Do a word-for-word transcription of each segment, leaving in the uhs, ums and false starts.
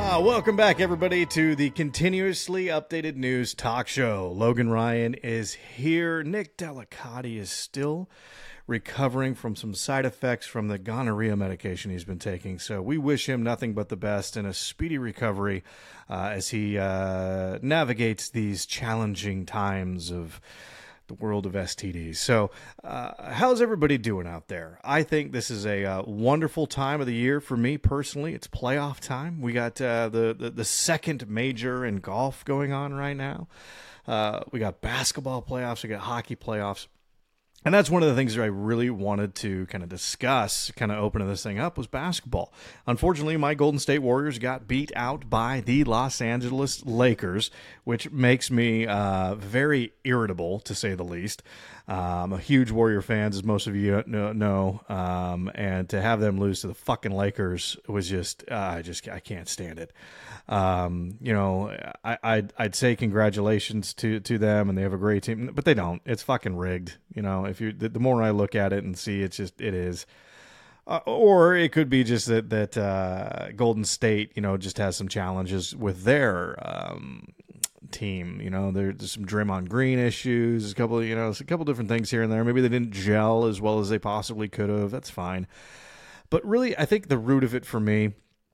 Uh, welcome back, everybody, to the continuously updated news talk show. Logan Ryan is here. Nick Delicati is still recovering from some side effects from the gonorrhea medication he's been taking. So we wish him nothing but the best and a speedy recovery uh, as he uh, navigates these challenging times of the world of S T Ds. So uh, how's everybody doing out there? I think this is a uh, wonderful time of the year for me personally. It's playoff time. We got uh, the, the, the second major in golf going on right now. Uh, we got basketball playoffs. We got hockey playoffs. And that's one of the things that I really wanted to kind of discuss, kind of opening this thing up, was basketball. Unfortunately, my Golden State Warriors got beat out by the Los Angeles Lakers, which makes me uh, very irritable, to say the least. Um, I'm a huge Warrior fan, as most of you know, um, and to have them lose to the fucking Lakers was just, uh, I just, I can't stand it. Um, you know, I, I'd, I'd say congratulations to, to them, and they have a great team, but they don't. It's fucking rigged. You know, if you, the, the more I look at it and see, it's just, it is. Uh, or it could be just that, that, uh, Golden State, you know, just has some challenges with their, um, team. You know, there's some Draymond Green issues, a couple of, you know, a couple different things here and there. Maybe they didn't gel as well as they possibly could have. That's fine. But really, I think the root of it for me,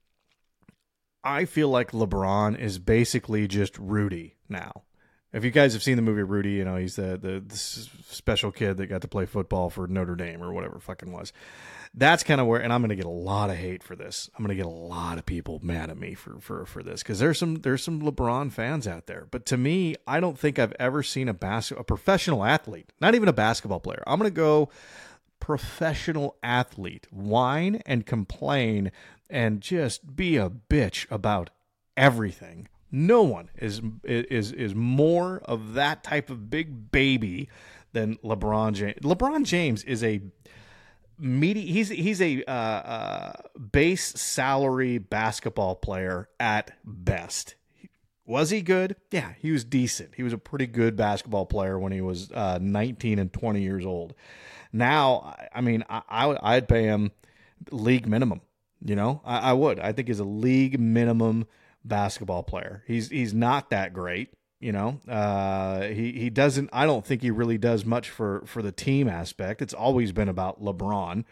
I feel like LeBron is basically just Rudy now. If you guys have seen the movie Rudy, you know, he's the, the, the special kid that got to play football for Notre Dame or whatever it fucking was. That's kind of where, and I'm going to get a lot of hate for this. I'm going to get a lot of people mad at me for, for, for this, because there's some, there's some LeBron fans out there. But to me, I don't think I've ever seen a bas- a professional athlete, not even a basketball player. I'm going to go professional athlete, whine and complain and just be a bitch about everything. No one is is is more of that type of big baby than LeBron James. LeBron James is a meaty. He's he's a uh, uh, base salary basketball player at best. Was he good? Yeah, he was decent. He was a pretty good basketball player when he was uh, nineteen and twenty years old. Now, I mean, I, I I'd pay him league minimum. You know, I, I would. I think he's a league minimum basketball player. He's he's not that great, you know. Uh, he he doesn't. I don't think he really does much for for the team aspect. It's always been about LeBron.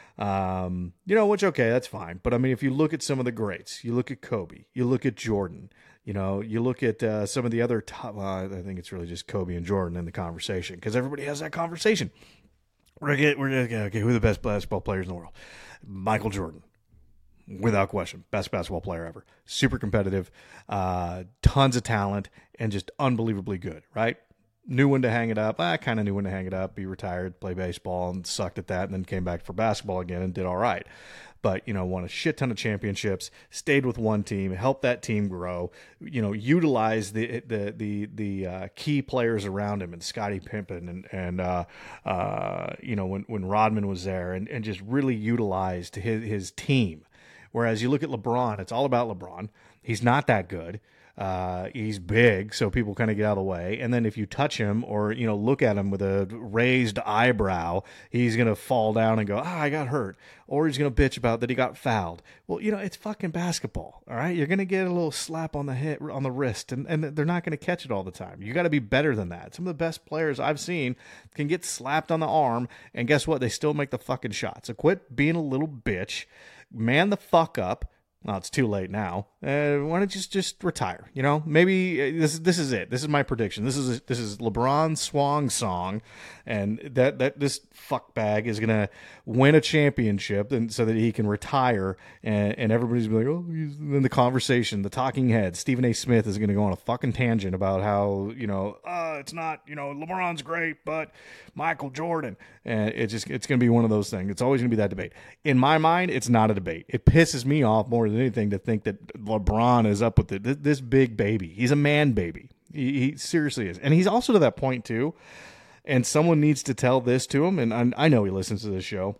Um, you know, which okay, that's fine. But I mean, if you look at some of the greats, you look at Kobe, you look at Jordan, you know, you look at uh, some of the other top. Well, I think it's really just Kobe and Jordan in the conversation, because everybody has that conversation. We're gonna get we're gonna get, okay. Who are the best basketball players in the world? Michael Jordan. Without question, best basketball player ever. Super competitive, uh, tons of talent, and just unbelievably good, right? Knew when to hang it up. I kind of knew when to hang it up. He retired, play baseball, and sucked at that, and then came back for basketball again and did all right. But, you know, won a shit ton of championships, stayed with one team, helped that team grow, you know, utilized the the the the uh, key players around him, and Scottie Pippen, and, and uh, uh, you know, when, when Rodman was there, and, and just really utilized his, his team. Whereas you look at LeBron, it's all about LeBron. He's not that good. Uh, he's big, so people kind of get out of the way. And then if you touch him or, you know, look at him with a raised eyebrow, he's going to fall down and go, ah, I got hurt. Or he's going to bitch about that he got fouled. Well, you know, it's fucking basketball, all right? You're going to get a little slap on the hit, on the wrist, and, and they're not going to catch it all the time. You got to be better than that. Some of the best players I've seen can get slapped on the arm, and guess what? They still make the fucking shot. So quit being a little bitch. Man the fuck up. Well, it's too late now. Uh, why don't you just, just retire? You know, maybe this this is it. This is my prediction. This is this is LeBron's swan song, and that that this fuckbag is gonna win a championship, and so that he can retire, and, and everybody's gonna be like, oh, he's in the conversation, the talking head. Stephen A. Smith is gonna go on a fucking tangent about how, you know, uh, it's not, you know, LeBron's great, but Michael Jordan, and it's just it's gonna be one of those things. It's always gonna be that debate. In my mind, it's not a debate. It pisses me off more than anything to think that LeBron is up with it. This big baby. He's a man baby. He, he seriously is. And he's also to that point too. And someone needs to tell this to him. And I, I know he listens to this show.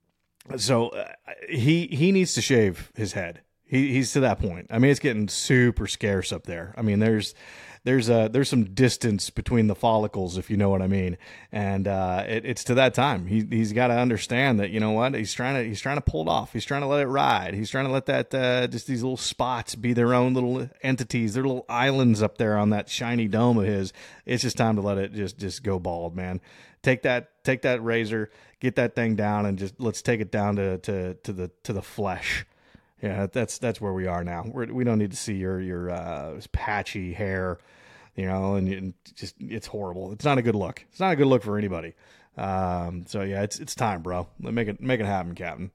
So uh, he, he needs to shave his head. He, he's to that point. I mean, it's getting super scarce up there. I mean, there's, there's a there's some distance between the follicles, if you know what I mean. And uh, it, it's to that time. He he's got to understand that, you know what, he's trying to he's trying to pull it off. He's trying to let it ride. He's trying to let that uh, just these little spots be their own little entities, their little islands up there on that shiny dome of his. It's just time to let it just just go bald, man. Take that take that razor, get that thing down, and just let's take it down to to to the to the flesh. Yeah, that's that's where we are now. We're, we don't need to see your your uh, patchy hair, you know, and, and just it's horrible. It's not a good look. It's not a good look for anybody. Um, so yeah, it's it's time, bro. Make it make it happen, Captain.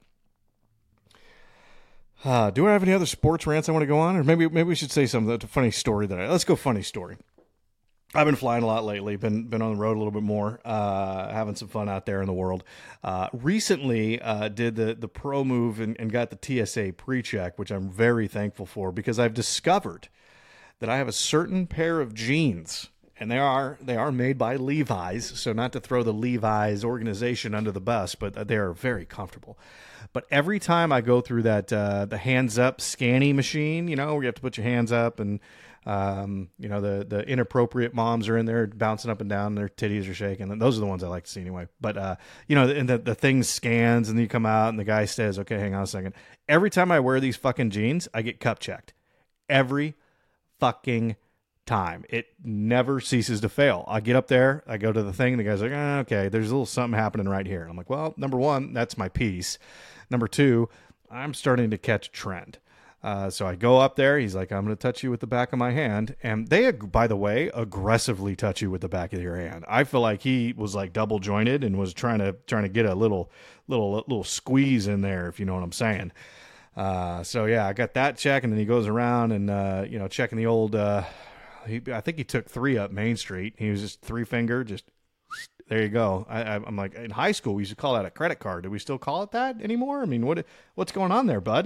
Uh, do I have any other sports rants I want to go on, or maybe maybe we should say something. That's a funny story that I let's go funny story. I've been flying a lot lately, been been on the road a little bit more, uh, having some fun out there in the world. Uh, recently uh, did the, the pro move and, and got the T S A pre-check, which I'm very thankful for, because I've discovered that I have a certain pair of jeans, and they are they are made by Levi's, so not to throw the Levi's organization under the bus, but they are very comfortable. But every time I go through that uh, the hands up scanny machine, you know, where you have to put your hands up and Um, you know, the, the inappropriate moms are in there bouncing up and down, their titties are shaking. And those are the ones I like to see anyway. But, uh, you know, and the, the thing scans and you come out and the guy says, okay, hang on a second. Every time I wear these fucking jeans, I get cup checked. Every fucking time. It never ceases to fail. I get up there, I go to the thing, and the guy's like, oh, okay, there's a little something happening right here. I'm like, well, number one, that's my piece. Number two, I'm starting to catch a trend. Uh, so I go up there. He's like, I'm going to touch you with the back of my hand. And they, by the way, aggressively touch you with the back of your hand. I feel like he was like double jointed and was trying to trying to get a little little little squeeze in there, if you know what I'm saying. Uh, so yeah, I got that check, and then he goes around and uh, you know checking the old. Uh, he, I think he took three up Main Street. He was just three finger, just there you go. I, I'm like, in high school we used to call that a credit card. Do we still call it that anymore? I mean, what what's going on there, bud?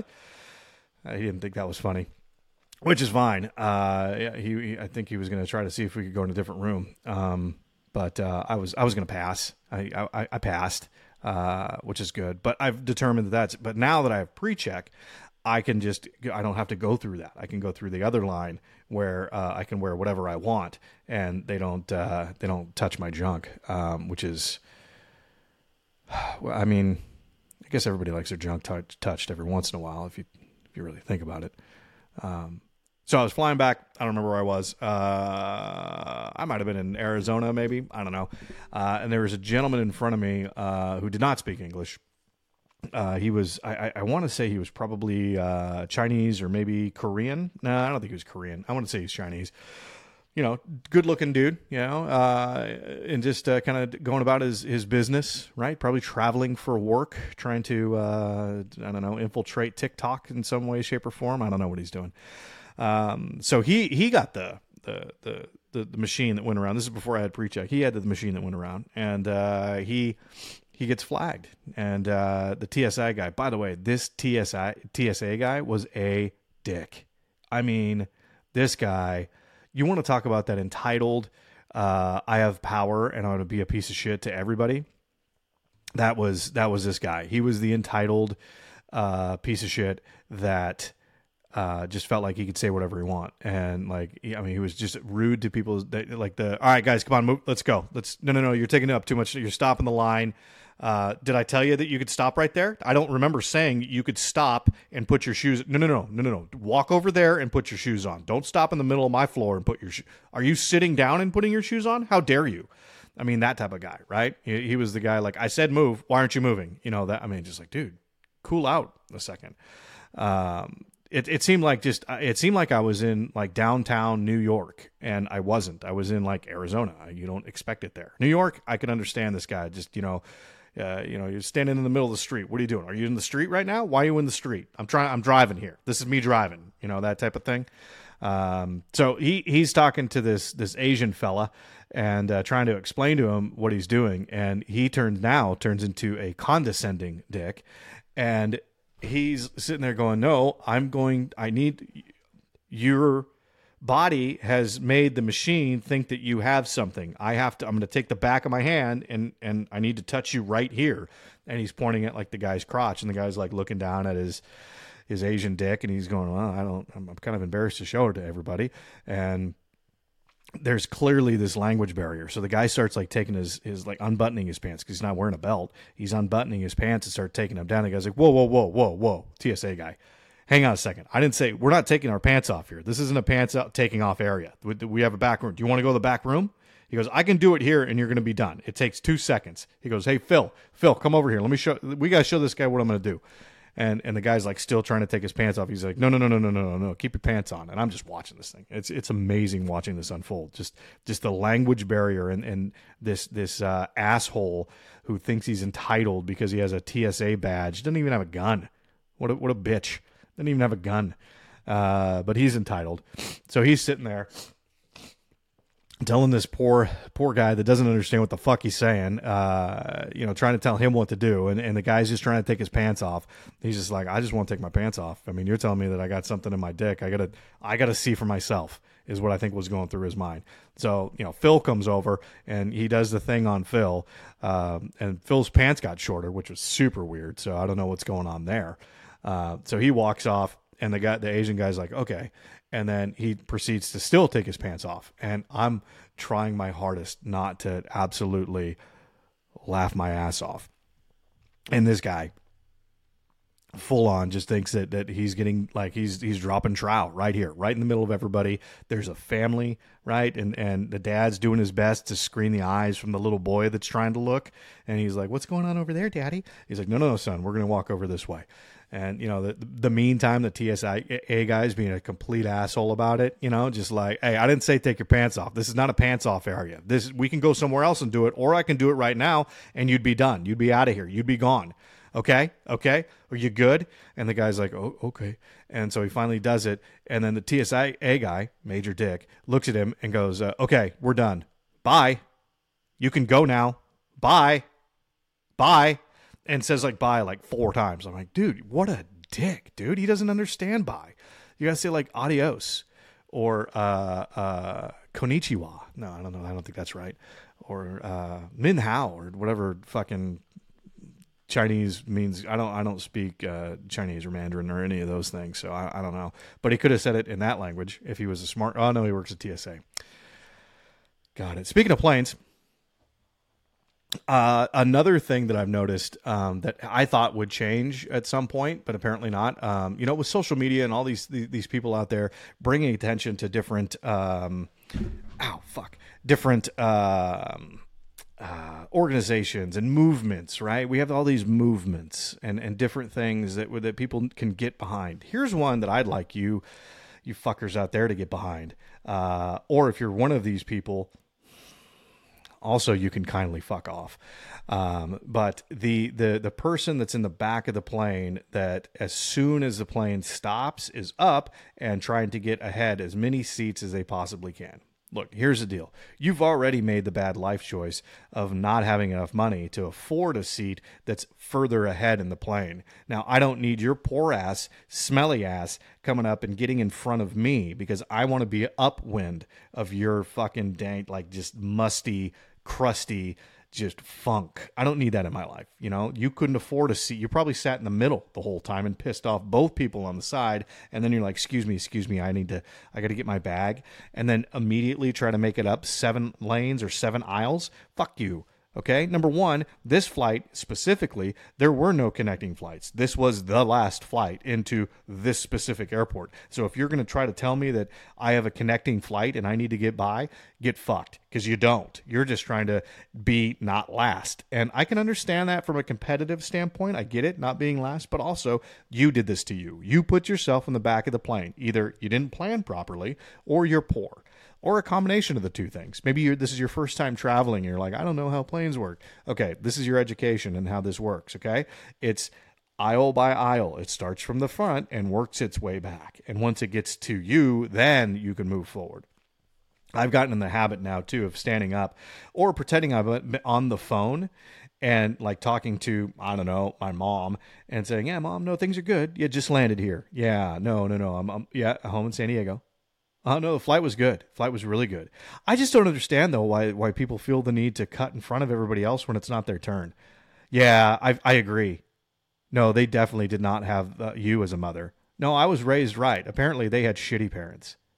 He didn't think that was funny, which is fine. Uh, he, he, I think he was going to try to see if we could go in a different room. Um, but uh, I was, I was going to pass. I, I, I passed, uh, which is good. But I've determined that that's. But now that I have pre-check, I can just. I don't have to go through that. I can go through the other line where uh, I can wear whatever I want, and they don't. Uh, they don't touch my junk, um, which is. Well, I mean, I guess everybody likes their junk touch, touched every once in a while. If you. You really think about it. Um, so I was flying back. I don't remember where I was. Uh, I might have been in Arizona, maybe. I don't know. Uh, and there was a gentleman in front of me uh, who did not speak English. Uh, he was, I, I, I want to say he was probably uh, Chinese or maybe Korean. No, I don't think he was Korean. I want to say he's Chinese. You know, good looking dude, you know, uh, and just uh, kind of going about his, his business, right? Probably traveling for work, trying to, uh, I don't know, infiltrate TikTok in some way, shape, or form. I don't know what he's doing. Um, so he, he got the, the, the, the, the machine that went around. This is before I had pre-check. He had the machine that went around, and uh, he he gets flagged. And uh, the T S A guy, by the way, this T S A, T S A guy was a dick. I mean, this guy... You want to talk about that entitled, uh, I have power and I want to be a piece of shit to everybody. That was that was this guy. He was the entitled uh, piece of shit that uh, just felt like he could say whatever he want. And like, I mean, he was just rude to people. That, like the, all right, guys, come on, move, let's go. Let's no, no, no. You're taking it up too much. You're stopping the line. Uh, did I tell you that you could stop right there? I don't remember saying you could stop and put your shoes. No, no, no, no, no, no. Walk over there and put your shoes on. Don't stop in the middle of my floor and put your shoes. Are you sitting down and putting your shoes on? How dare you? I mean, that type of guy, right? He, he was the guy like, I said, move. Why aren't you moving? You know that. I mean, just like, dude, cool out a second. Um, it, it seemed like just, it seemed like I was in like downtown New York, and I wasn't. I was in like Arizona. You don't expect it there. New York, I can understand this guy. Just, you know, Uh, you know, you're standing in the middle of the street. What are you doing? Are you in the street right now? Why are you in the street? I'm trying. I'm driving here. This is me driving. You know, that type of thing. Um, so he he's talking to this this Asian fella and uh, trying to explain to him what he's doing, and he turns now turns into a condescending dick, and he's sitting there going, "No, I'm going. I need your body has made the machine think that you have something. I have to, I'm going to take the back of my hand and, and I need to touch you right here." And he's pointing at like the guy's crotch, and the guy's like looking down at his, his Asian dick, and he's going, "Well, I don't, I'm, I'm kind of embarrassed to show it to everybody." And there's clearly this language barrier. So the guy starts like taking his, his like unbuttoning his pants because he's not wearing a belt. He's unbuttoning his pants and start taking them down. The guy's like, whoa, whoa, whoa, whoa, whoa, T S A guy. Hang on a second. I didn't say, we're not taking our pants off here. This isn't a pants out taking off area. We have a back room. Do you want to go to the back room? He goes, I can do it here and you're going to be done. It takes two seconds. He goes, hey, Phil, Phil, come over here. Let me show, we got to show this guy what I'm going to do. And and the guy's like still trying to take his pants off. He's like, no, no, no, no, no, no, no, no. Keep your pants on. And I'm just watching this thing. It's it's amazing watching this unfold. Just just the language barrier and, and this this uh, asshole who thinks he's entitled because he has a T S A badge. Doesn't even have a gun. What a, what a bitch. Doesn't even have a gun. Uh, but he's entitled. So he's sitting there telling this poor poor guy that doesn't understand what the fuck he's saying, uh, you know, trying to tell him what to do. And, and the guy's just trying to take his pants off. He's just like, I just want to take my pants off. I mean, you're telling me that I got something in my dick. I gotta, I gotta see for myself is what I think was going through his mind. So, you know, Phil comes over and he does the thing on Phil. Um, and Phil's pants got shorter, which was super weird. So I don't know what's going on there. Uh, so he walks off and the guy, the Asian guy's like, okay. And then he proceeds to still take his pants off. And I'm trying my hardest not to absolutely laugh my ass off. And this guy full on just thinks that, that he's getting like he's he's dropping trout right here, right in the middle of everybody. There's a family, right? And and the dad's doing his best to screen the eyes from the little boy that's trying to look. And he's like, what's going on over there, Daddy? He's like, no, no, no, son, we're going to walk over this way. And, you know, the, the meantime, the T S A guy's being a complete asshole about it, you know, just like, hey, I didn't say take your pants off. This is not a pants off area. This we can go somewhere else and do it, or I can do it right now and you'd be done. You'd be out of here. You'd be gone. Okay. Okay. Are you good? And the guy's like, oh, okay. And so he finally does it. And then the T S A guy, Major Dick, looks at him and goes, uh, okay, we're done. Bye. You can go now. Bye. Bye. And says like bye like four times. I'm like, dude, what a dick, dude. He doesn't understand bye. You gotta say like adios or uh, uh, konnichiwa. No, I don't know. I don't think that's right. Or uh, min hao or whatever fucking Chinese means. I don't. I don't speak uh, Chinese or Mandarin or any of those things, so I, I don't know. But he could have said it in that language if he was a smart. Oh no, he works at T S A. Got it. Speaking of planes. Uh, another thing that I've noticed um, that I thought would change at some point, but apparently not. Um, you know, with social media and all these these, these people out there bringing attention to different, um, ow, fuck, different um, uh, organizations and movements, right? We have all these movements and, and different things that that people can get behind. Here's one that I'd like you, you fuckers out there to get behind. Uh, or if you're one of these people, also, you can kindly fuck off. Um, but the, the, the person that's in the back of the plane that as soon as the plane stops is up and trying to get ahead as many seats as they possibly can. Look, here's the deal. You've already made the bad life choice of not having enough money to afford a seat that's further ahead in the plane. Now, I don't need your poor ass, smelly ass coming up and getting in front of me because I want to be upwind of your fucking dank, like just musty, crusty, just funk. I don't need that in my life. You know, you couldn't afford a seat. You probably sat in the middle the whole time and pissed off both people on the side. And then you're like, excuse me, excuse me. I need to, I got to get my bag. And then immediately try to make it up seven lanes or seven aisles. Fuck you. Okay. Number one, this flight specifically, there were no connecting flights. This was the last flight into this specific airport. So if you're going to try to tell me that I have a connecting flight and I need to get by, get fucked, because you don't. You're just trying to be not last. And I can understand that from a competitive standpoint. I get it, not being last, but also you did this to you. You put yourself in the back of the plane. Either you didn't plan properly or you're poor. Or a combination of the two things. Maybe you're, this is your first time traveling. And you're like, I don't know how planes work. Okay, this is your education and how this works, okay? It's aisle by aisle. It starts from the front and works its way back. And once it gets to you, then you can move forward. I've gotten in the habit now, too, of standing up or pretending I'm on the phone and like talking to, I don't know, my mom and saying, yeah, Mom, no, things are good. You just landed here. Yeah, no, no, no. I'm, I'm yeah, home in San Diego. Oh, no, the flight was good. Flight was really good. I just don't understand, though, why why people feel the need to cut in front of everybody else when it's not their turn. Yeah, I I agree. No, they definitely did not have uh, you as a mother. No, I was raised right. Apparently, they had shitty parents.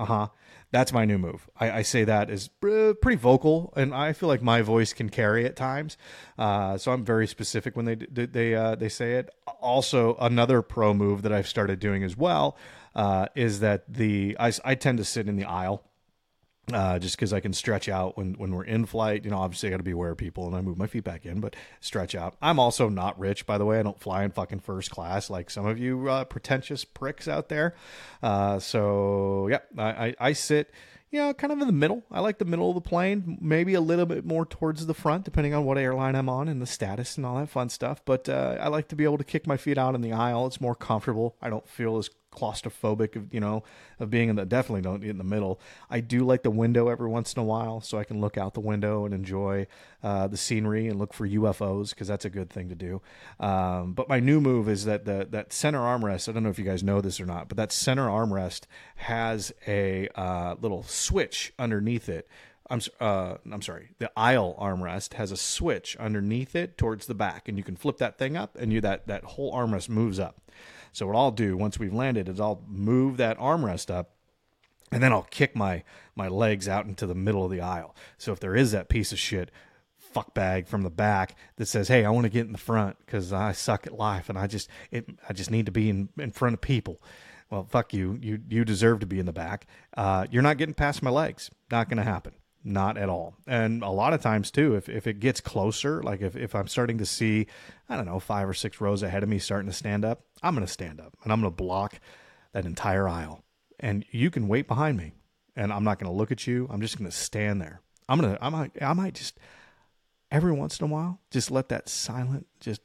uh-huh. That's my new move. I, I say that is pretty vocal, and I feel like my voice can carry at times. Uh, so I'm very specific when they they uh, they say it. Also, another pro move that I've started doing as well uh, is that the I, I tend to sit in the aisle. Uh, just because I can stretch out when, when we're in flight. You know, obviously I got to be aware of people and I move my feet back in, but stretch out. I'm also not rich, by the way. I don't fly in fucking first class like some of you uh, pretentious pricks out there. Uh, so, yeah, I, I, I sit, you know, kind of in the middle. I like the middle of the plane, maybe a little bit more towards the front, depending on what airline I'm on and the status and all that fun stuff. But uh, I like to be able to kick my feet out in the aisle. It's more comfortable. I don't feel as claustrophobic of, you know, of being in the, definitely don't get in the middle. I do like the window every once in a while, so I can look out the window and enjoy uh, the scenery and look for U F Os, because that's a good thing to do. Um, but my new move is that the that center armrest, I don't know if you guys know this or not, but that center armrest has a uh, little switch underneath it. I'm uh, I'm sorry. The aisle armrest has a switch underneath it towards the back, and you can flip that thing up, and you that that whole armrest moves up. So what I'll do once we've landed is I'll move that armrest up, and then I'll kick my my legs out into the middle of the aisle. So if there is that piece of shit fuck bag from the back that says, "Hey, I want to get in the front because I suck at life and I just it I just need to be in, in front of people," well, fuck you. You you deserve to be in the back. Uh, you're not getting past my legs. Not going to happen. Not at all. And a lot of times too, if, if it gets closer, like if, if I'm starting to see, I don't know, five or six rows ahead of me starting to stand up, I'm going to stand up and I'm going to block that entire aisle. And you can wait behind me and I'm not going to look at you. I'm just going to stand there. I'm going to, I might, I might just every once in a while, just let that silent, just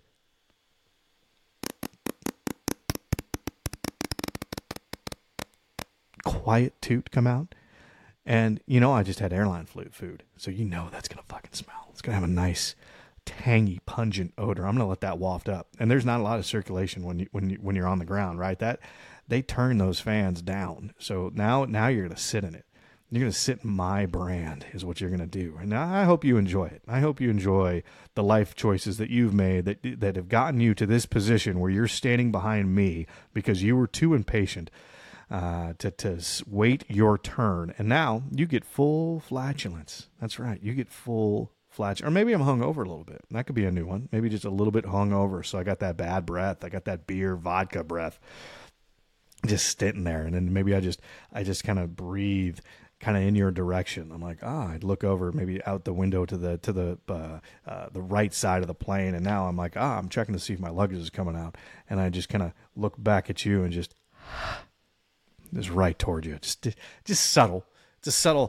quiet toot come out. And, you know, I just had airline food, so you know that's going to fucking smell. It's going to have a nice, tangy, pungent odor. I'm going to let that waft up. And there's not a lot of circulation when, you, when, you, when you're on the ground, right? That they turn those fans down. So now now you're going to sit in it. You're going to sit in my brand is what you're going to do. And I hope you enjoy it. I hope you enjoy the life choices that you've made that that have gotten you to this position where you're standing behind me because you were too impatient Uh, to, to wait your turn. And now you get full flatulence. That's right. You get full flatulence. Or maybe I'm hungover a little bit. That could be a new one. Maybe just a little bit hungover. So I got that bad breath. I got that beer vodka breath just sitting there. And then maybe I just, I just kind of breathe kind of in your direction. I'm like, ah, I'd look over maybe out the window to the, to the, uh, uh, the right side of the plane. And now I'm like, ah, I'm checking to see if my luggage is coming out. And I just kind of look back at you and just, is right toward you. Just, just subtle. It's a subtle,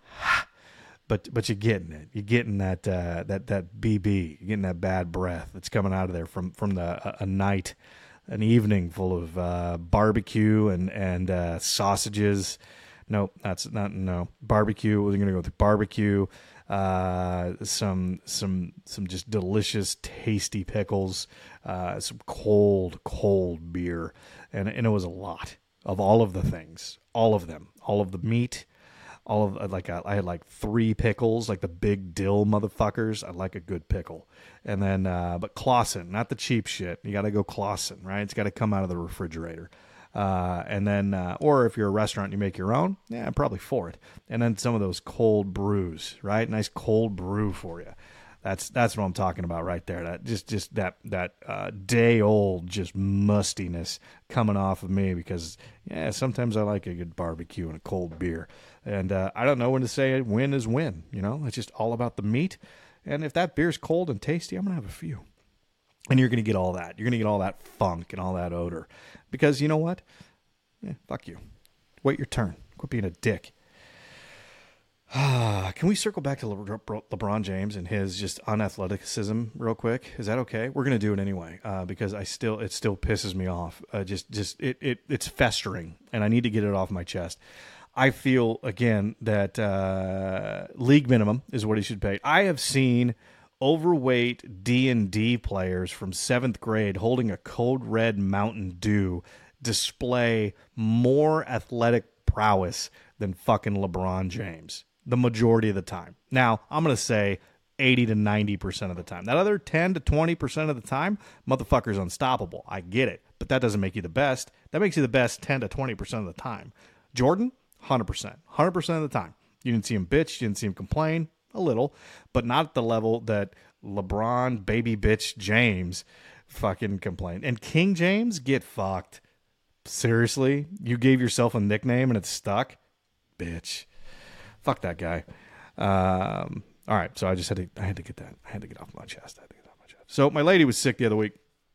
but but you're getting it. You're getting that uh, that that B B. You're getting that bad breath that's coming out of there from from the a, a night, an evening full of uh, barbecue and and uh, sausages. No, that's not no barbecue. We're gonna go with barbecue. Uh, some some some just delicious, tasty pickles. Uh, some cold cold beer, and and it was a lot. Of all of the things, all of them, all of the meat, all of like a, I had like three pickles, like the big dill motherfuckers. I like a good pickle, and then uh, but Clausen, not the cheap shit. You got to go Clausen, right? It's got to come out of the refrigerator, uh, and then uh, or if you're a restaurant, you make your own. Yeah, I'm probably for it. And then some of those cold brews, right? Nice cold brew for you. That's that's what I'm talking about right there. That just just that that uh, day old just mustiness coming off of me because yeah, sometimes I like a good barbecue and a cold beer, and uh, I don't know when to say when is when. You know, it's just all about the meat. And if that beer's cold and tasty, I'm gonna have a few, and you're gonna get all that. You're gonna get all that funk and all that odor because you know what? Yeah, fuck you. Wait your turn. Quit being a dick. Can we circle back to Le- LeBron James and his just unathleticism real quick? Is that okay? We're going to do it anyway, uh, because I still, it still pisses me off. Uh, just, just, it, it, it's festering and I need to get it off my chest. I feel again that, uh, league minimum is what he should pay. I have seen overweight D and D players from seventh grade holding a Code Red Mountain Dew display more athletic prowess than fucking LeBron James. The majority of the time. Now, I'm going to say eighty to ninety percent of the time. That other ten to twenty percent of the time, motherfucker's unstoppable. I get it. But that doesn't make you the best. That makes you the best ten to twenty percent of the time. Jordan, one one hundred percent. one hundred percent of the time. You didn't see him bitch. You didn't see him complain. A little. But not at the level that LeBron baby bitch James fucking complained. And King James, get fucked. Seriously? You gave yourself a nickname and it's stuck? Bitch. Fuck that guy. Um, all right. So I just had to, I had to get that. I had to get off my chest. I had to get off my chest. So my lady was sick the other week.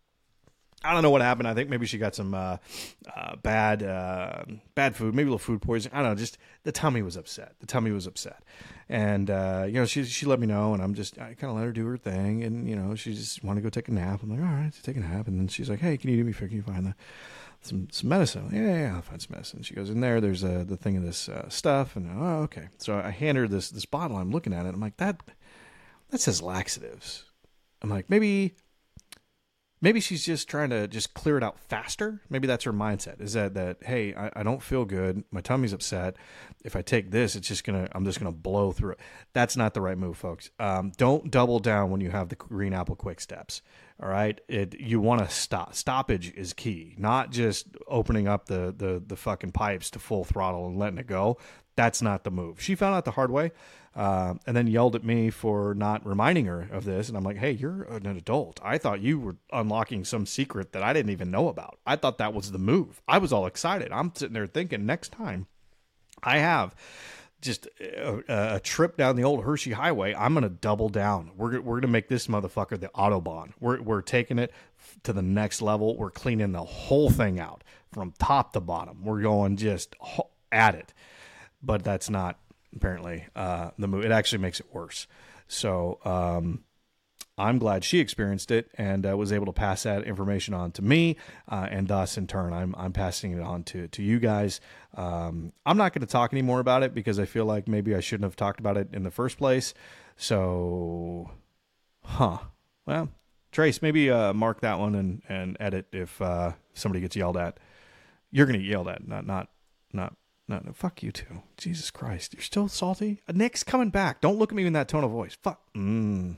I don't know what happened. I think maybe she got some uh, uh, bad uh, bad food, maybe a little food poisoning. I don't know. Just the tummy was upset. The tummy was upset. And, uh, you know, she she let me know, and I'm just, I kind of let her do her thing. And, you know, she just wanted to go take a nap. I'm like, all right, take a nap. And then she's like, hey, can you do me a favor? Can you find the, some some medicine? Yeah, yeah, yeah, I'll find some medicine. She goes, in there, there's uh, the thing of this uh, stuff. And, oh, okay. So I hand her this, this bottle. I'm looking at it. I'm like, that that says laxatives. I'm like, maybe... Maybe she's just trying to just clear it out faster. Maybe that's her mindset, is that, that hey, I, I don't feel good. My tummy's upset. If I take this, it's just going to, I'm just going to blow through it. That's not the right move, folks. Um, don't double down when you have the green apple quick steps. All right. It, you want to stop. Stoppage is key, not just opening up the, the, the fucking pipes to full throttle and letting it go. That's not the move. She found out the hard way. Uh, and then yelled at me for not reminding her of this. And I'm like, hey, you're an adult. I thought you were unlocking some secret that I didn't even know about. I thought that was the move. I was all excited. I'm sitting there thinking, next time I have just a, a trip down the old Hershey Highway, I'm going to double down. We're, we're going to make this motherfucker the Autobahn. We're, we're taking it to the next level. We're cleaning the whole thing out from top to bottom. We're going just at it. But that's not apparently uh, the move. It actually makes it worse. So um, I'm glad she experienced it and uh, was able to pass that information on to me, uh, and thus in turn I'm I'm passing it on to to you guys. Um, I'm not going to talk anymore about it because I feel like maybe I shouldn't have talked about it in the first place. So, huh? Well, Trace, maybe uh, mark that one and and edit if uh, somebody gets yelled at. You're going to get yelled at, not not not. No, no, fuck you too. Jesus Christ. You're still salty? Nick's coming back. Don't look at me in that tone of voice. Fuck. Mm.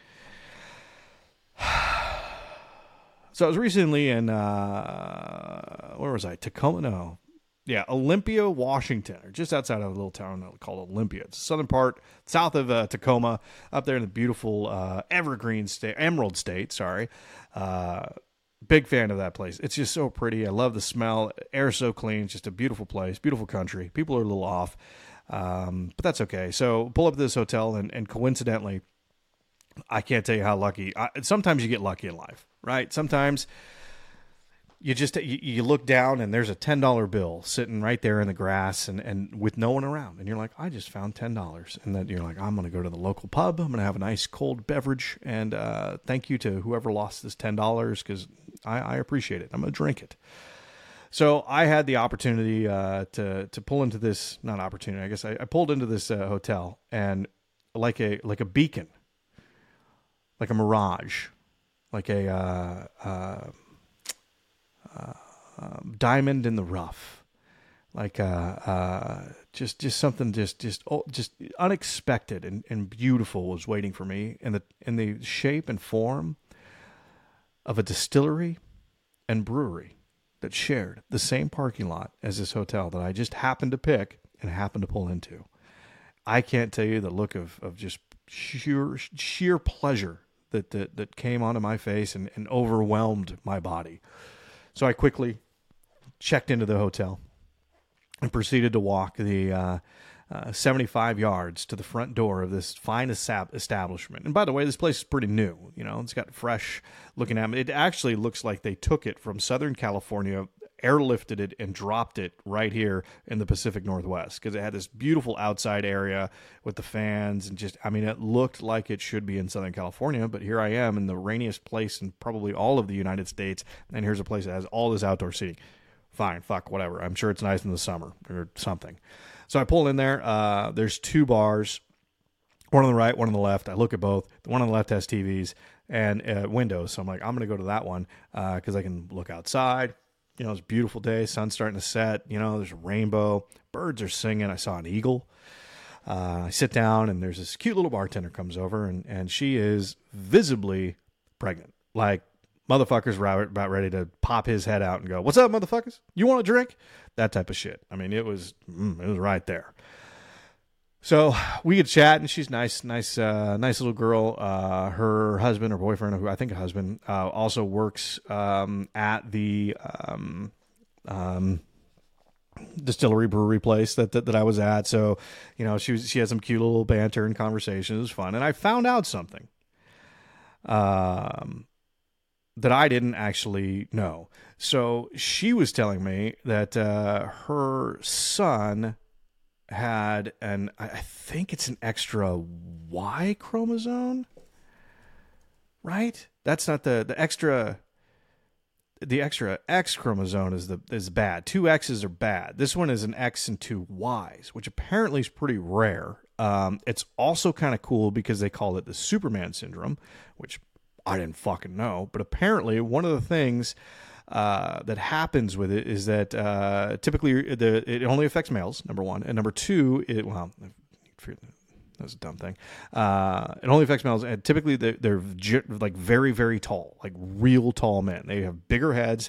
So I was recently in, uh, where was I? Tacoma? No. Yeah, Olympia, Washington, or just outside of a little town called Olympia. It's the southern part, south of uh, Tacoma, up there in the beautiful uh, Evergreen State, Emerald State, sorry. Uh, Big fan of that place. It's just so pretty. I love the smell. Air's so clean. It's just a beautiful place, beautiful country. People are a little off, um, but that's okay. So pull up to this hotel, and, and coincidentally, I can't tell you how lucky. I, sometimes you get lucky in life, right? Sometimes you just you, you look down and there's a ten dollar bill sitting right there in the grass, and, and with no one around, and you're like, I just found ten dollars, and then you're like, I'm going to go to the local pub. I'm going to have a nice cold beverage, and uh, thank you to whoever lost this ten dollars because I, I appreciate it. I'm going to drink it. So I had the opportunity uh, to to pull into this, not opportunity, I guess I, I pulled into this uh, hotel, and like a like a beacon, like a mirage, like a uh, uh, uh, um, diamond in the rough, like uh, uh, just just something just just oh, just unexpected and, and beautiful was waiting for me in the in the shape and form of a distillery and brewery that shared the same parking lot as this hotel that I just happened to pick and happened to pull into. I can't tell you the look of, of just sheer sheer pleasure that that, that came onto my face and, and overwhelmed my body. So I quickly checked into the hotel and proceeded to walk the uh, uh, seventy-five yards to the front door of this fine establishment. And by the way, this place is pretty new. You know, it's got fresh looking at it. It actually looks like they took it from Southern California, airlifted it, and dropped it right here in the Pacific Northwest because it had this beautiful outside area with the fans and just, I mean, it looked like it should be in Southern California, but here I am in the rainiest place in probably all of the United States, and here's a place that has all this outdoor seating. Fine, fuck, whatever. I'm sure it's nice in the summer or something. So I pull in there. Uh, there's two bars, one on the right, one on the left. I look at both. The one on the left has T Vs and uh, windows. So I'm like, I'm going to go to that one because uh, I can look outside. You know, it's a beautiful day. Sun's starting to set. You know, there's a rainbow. Birds are singing. I saw an eagle. Uh, I sit down, and there's this cute little bartender comes over, and, and she is visibly pregnant. Like, motherfuckers were about ready to pop his head out and go, "What's up, motherfuckers? You want a drink?" That type of shit. I mean, it was mm, it was right there. So we could chat, and she's nice, nice, uh, nice little girl. Uh, her husband or boyfriend, or who I think a husband, uh, also works um, at the um, um, distillery brewery place that, that that I was at. So, you know, she was she had some cute little banter and conversation. It was fun, and I found out something um, that I didn't actually know. So she was telling me that uh, her son had an, I think it's an extra Y chromosome, right? That's not the, the extra, the extra X chromosome is the, is bad. Two X's are bad. This one is an X and two Y's, which apparently is pretty rare. Um, it's also kind of cool because they call it the Superman syndrome, which I didn't fucking know, but apparently one of the things Uh, that happens with it is that uh, typically the it only affects males, number one, and number two, it well, that's a dumb thing. Uh, it only affects males, and typically they're, they're like very very tall, like real tall men. They have bigger heads,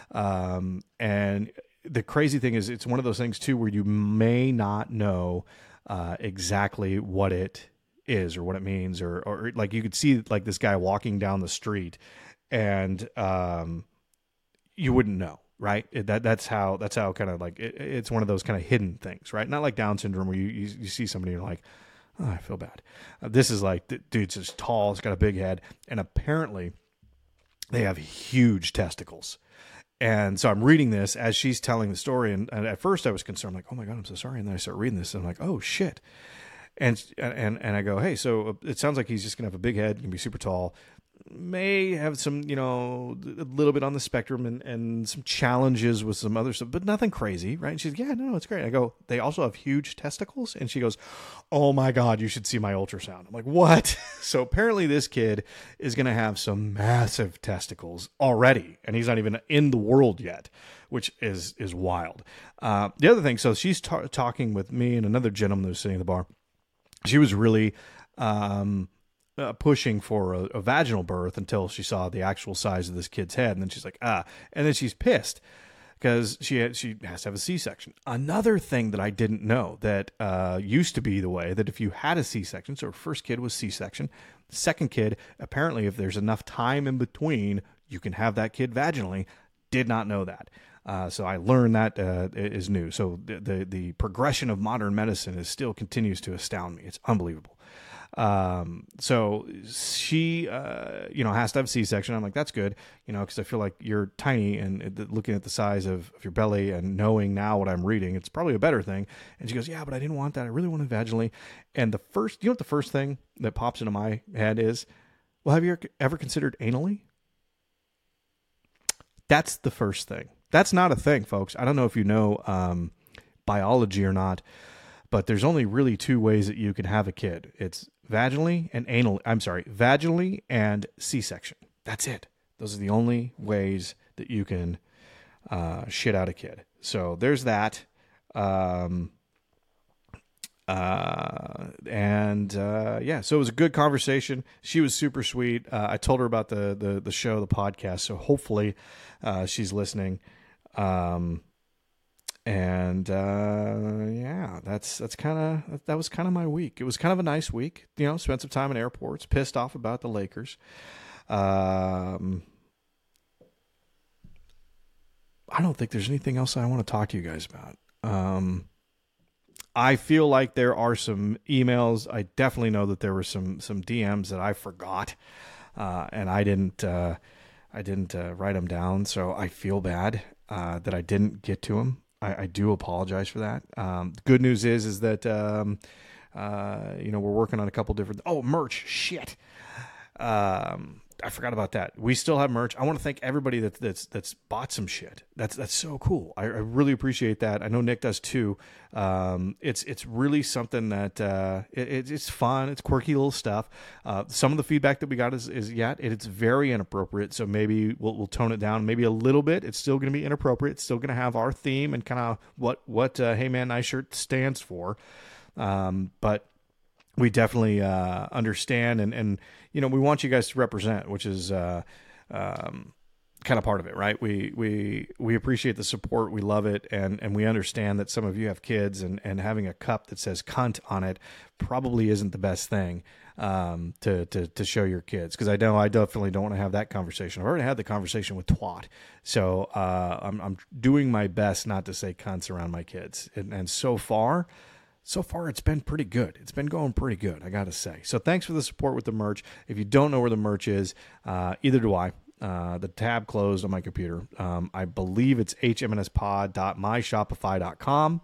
um, and the crazy thing is, it's one of those things too where you may not know uh, exactly what it is or what it means, or or like you could see like this guy walking down the street, and um. you wouldn't know, right? It, that that's how that's how kind of like it, it's one of those kind of hidden things, right? Not like Down syndrome where you you, you see somebody and you're like, oh, I feel bad. Uh, this is like, dude's just tall, it's got a big head, and apparently they have huge testicles. And so I'm reading this as she's telling the story, and, and at first I was concerned, like, oh my god, I'm so sorry. And then I start reading this, and I'm like, oh shit. And and and I go, hey, so it sounds like he's just gonna have a big head, gonna be super tall. May have some, you know, a little bit on the spectrum and, and some challenges with some other stuff, but nothing crazy, right? And she's, yeah, no, it's great. I go, they also have huge testicles? And she goes, oh my God, you should see my ultrasound. I'm like, what? So apparently this kid is going to have some massive testicles already, and he's not even in the world yet, which is, is wild. Uh, the other thing, so she's ta- talking with me and another gentleman who was sitting at the bar. She was really, um, Uh, pushing for a, a vaginal birth until she saw the actual size of this kid's head, and then she's like, ah, and then she's pissed because she had, she has to have a C-section. Another thing that I didn't know that uh, used to be the way that if you had a C-section, so her first kid was C-section, second kid, apparently if there's enough time in between, you can have that kid vaginally. Did not know that. Uh, so I learned that uh, is new. So the, the the progression of modern medicine is still continues to astound me. It's unbelievable. Um, so she, uh, you know, has to have a C-section. I'm like, that's good, you know, cause I feel like you're tiny, and uh, looking at the size of, of your belly and knowing now what I'm reading, it's probably a better thing. And she goes, yeah, but I didn't want that. I really wanted vaginally. And the first, you know what the first thing that pops into my head is, well, have you ever considered anally? That's the first thing. That's not a thing, folks. I don't know if you know, um, biology or not, but there's only really two ways that you can have a kid. It's vaginally and anally. I'm sorry, vaginally and C-section. That's it. Those are the only ways that you can uh, shit out a kid. So there's that. Um, uh, and uh, yeah, so it was a good conversation. She was super sweet. Uh, I told her about the, the, the show, the podcast. So hopefully uh, she's listening. Um, And, uh, yeah, that's, that's kind of, that was kind of my week. It was kind of a nice week, you know, spent some time in airports, pissed off about the Lakers. Um, I don't think there's anything else I want to talk to you guys about. Um, I feel like there are some emails. I definitely know that there were some, some D Ms that I forgot, uh, and I didn't, uh, I didn't, uh, write them down. So I feel bad, uh, that I didn't get to them. I, I do apologize for that. Um, the good news is, is that, um, uh, you know, we're working on a couple different, oh, merch, shit. Um, I forgot about that. We still have merch. I want to thank everybody that, that's, that's bought some shit. That's, that's so cool. I, I really appreciate that. I know Nick does too. Um, it's, it's really something that, uh, it, it's fun. It's quirky little stuff. Uh, some of the feedback that we got is, is yet, it, it's very inappropriate. So maybe we'll, we'll tone it down maybe a little bit. It's still going to be inappropriate. It's still going to have our theme and kind of what, what, uh, Hey Man, Nice Shirt stands for. Um, but we definitely, uh, understand and, and, you know, we want you guys to represent, which is, uh, um, kind of part of it, right? We we we appreciate the support, we love it, and and we understand that some of you have kids, and and having a cup that says cunt on it probably isn't the best thing um, to to to show your kids, because I know I definitely don't want to have that conversation. I've already had the conversation with twat, so uh, I'm I'm doing my best not to say cunts around my kids, and, and so far. So far, it's been pretty good. It's been going pretty good, I got to say. So thanks for the support with the merch. If you don't know where the merch is, uh, either do I. Uh, the tab closed on my computer. Um, I believe it's h m n s pod dot my shopify dot com.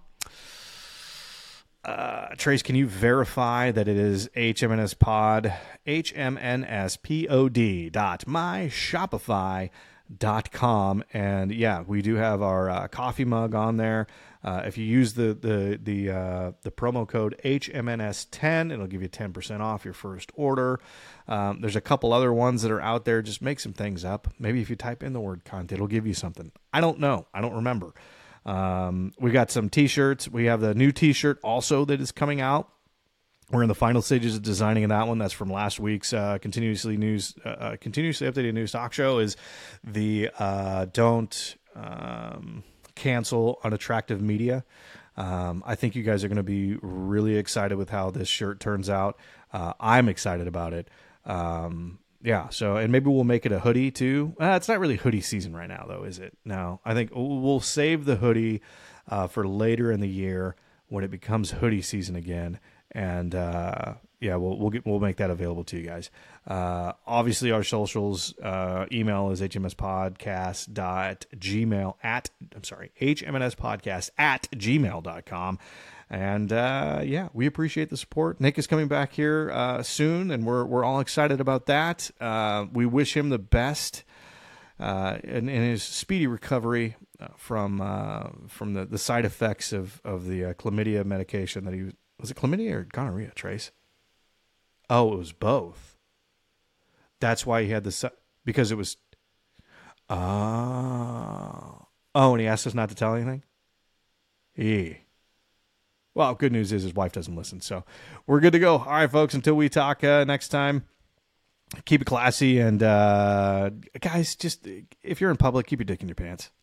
Uh, Trace, can you verify that it is hmnspod, H M N S P O D dot my shopify dot com? And yeah, we do have our uh, coffee mug on there. Uh, if you use the the the uh, the promo code H M N S ten, it'll give you ten percent off your first order. Um, there's a couple other ones that are out there. Just make some things up. Maybe if you type in the word cunt, it'll give you something. I don't know. I don't remember. Um, we got some t-shirts. We have the new t-shirt also that is coming out. We're in the final stages of designing that one. That's from last week's uh, continuously news, uh, continuously updated news talk show. Is the uh, don't. Um, cancel unattractive media. Um, I think you guys are going to be really excited with how this shirt turns out. Uh, I'm excited about it. Um, yeah. So, and maybe we'll make it a hoodie too. Uh, it's not really hoodie season right now though, is it? No, I think we'll save the hoodie uh, for later in the year when it becomes hoodie season again. And uh, yeah, we'll we'll get we'll make that available to you guys. Uh, obviously, our socials uh, email is hmspodcast dot gmail at I'm sorry hmnspodcast at gmail dot com. And uh, yeah, we appreciate the support. Nick is coming back here uh, soon, and we're we're all excited about that. Uh, we wish him the best uh, in, in his speedy recovery uh, from uh, from the, the side effects of of the uh, chlamydia medication that he was. Was it chlamydia or gonorrhea, Trace? Oh, it was both. That's why he had the... Because it was... Oh. Oh, and he asked us not to tell anything? Yeah. Well, good news is his wife doesn't listen, so we're good to go. All right, folks, until we talk uh, next time, keep it classy, and uh, guys, just if you're in public, keep your dick in your pants.